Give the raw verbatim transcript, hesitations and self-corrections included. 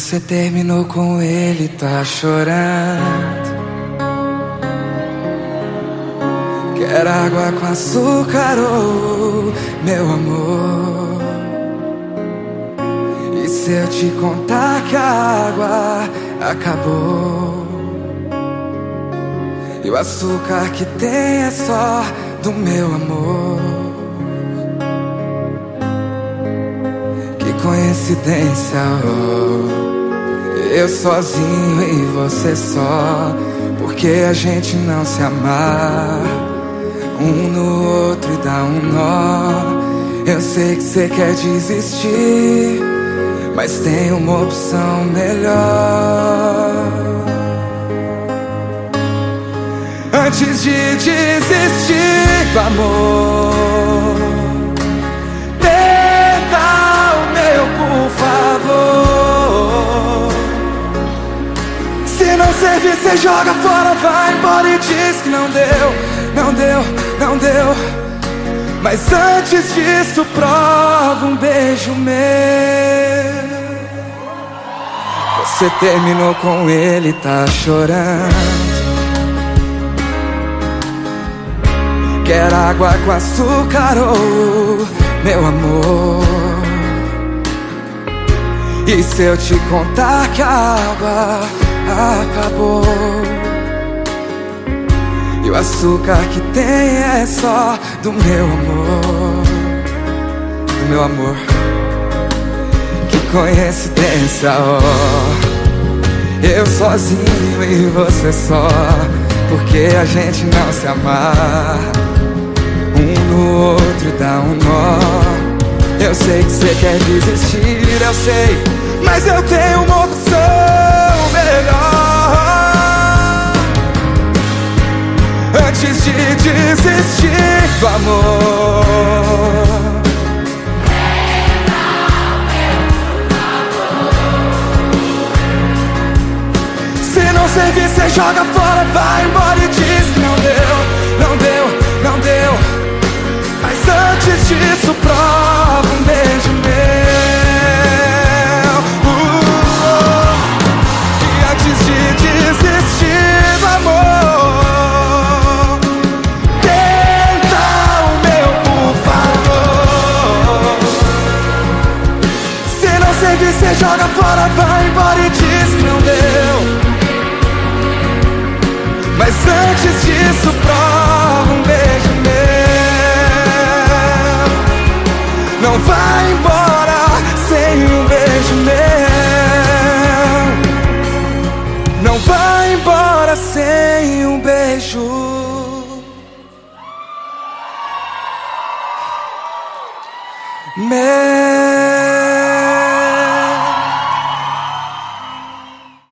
Você terminou com ele, tá chorando. Quer água com açúcar, oh, meu amor? E se eu te contar que a água acabou e o açúcar que tem é só do meu amor? Que coincidência, oh, eu sozinho e você só. Porque a gente não se amar um no outro e dá um nó. Eu sei que você quer desistir, mas tem uma opção melhor. Antes de desistir do amor, tenta o meu, por favor. Se não servir, cê joga fora, vai embora e diz que não deu, não deu, não deu. Mas antes disso, prova um beijo meu. Você terminou com ele, tá chorando. Quer água com açúcar, oh, meu amor? E se eu te contar que a água acabou e o açúcar que tem é só do meu amor, do meu amor? Que coincidência, oh, eu sozinho e você só. Porque a gente não se amar um no outro e dá um nó. Eu sei que você quer desistir, eu sei, mas eu tenho uma opção melhor. Antes de desistir do amor, se não servir, cê joga fora, vai embora e diz que não deu, não deu, não deu. Mas antes disso, prova um beijo meu. uh, E antes de desistir do amor, tenta o meu, por favor. Se não servir, cê joga fora, vai embora e diz que não deu. Mas antes disso, prova um beijo meu. Não vai embora sem um beijo meu. Não vai embora sem um beijo meu.